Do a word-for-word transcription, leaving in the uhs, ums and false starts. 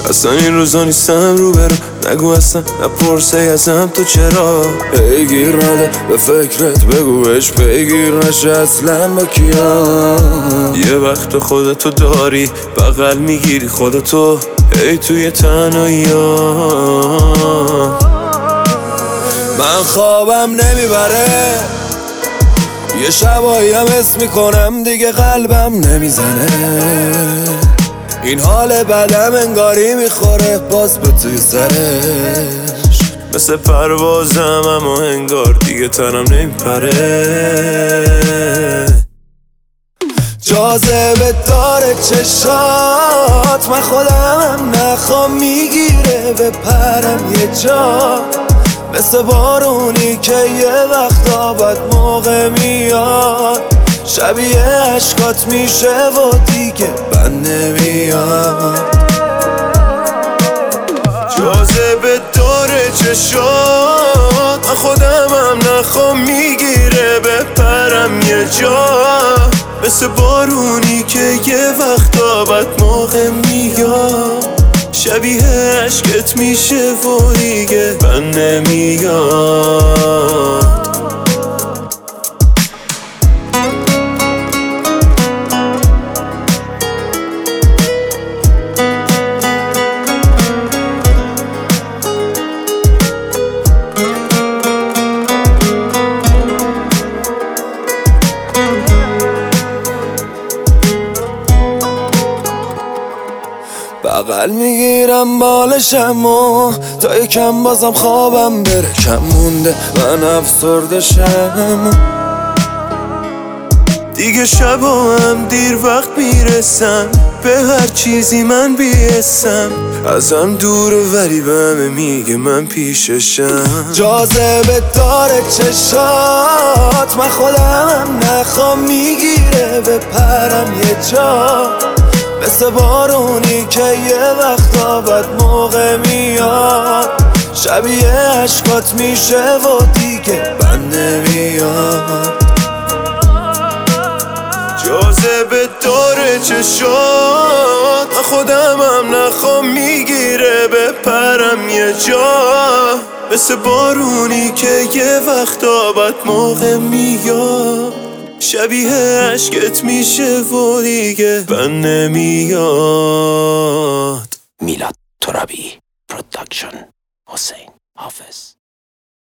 اصلا این روزا نیستم رو برم، نگو اصلا نپرسه ازم تو چرا پیگیر نده به فکرت، بگوش پیگیر نشه اصلا با کیام. یه وقت خودتو داری بغل میگیری خودتو ای توی تنهایی من خوابم نمیبره، یه شبایی هم حس میکنم دیگه قلبم نمیزنه، این حال بدم انگاری میخوره باز به توی سرش، مثل پروازم اما انگار دیگه تنم نمیپره. جاذبه داره چشات، من خودم نخوام میگیره به پرم یه جا، مثل بارونی که یه وقتا بد موقع میاد، شبیه عشقات میشه و دیگه بند نمیاد. جاذبه داره چشات، من خودم هم نخوام میگیره به پرم یه جا، مثل بارونی که یه وقتا بد موقع میاد، شبیه عشقت میشه و دیگه بند نمیاد. بغل میگیرم بالشم و تا یکم بازم خوابم بره کم مونده من افسردشم، دیگه شبا هم دیر وقت میرسم به هر چیزی من بیستم، ازم دوره ولی به همه میگه من پیششم. جاذبه داره چشات، من خودم نخوام میگیره به پرم یه جا، مثل بارونی که یه وقتا بد موقع میاد، شبیه عشقات میشه و دیگه بند نمیاد. جاذبه داره چشات، من خودم هم نخوام میگیره به پرم یه جا، مثل بارونی که یه وقتا بد موقع میاد، شبیه عشقت میشه و دیگه بند نمیاد. میلاد ترابی پروداکشن، حسین حافظ.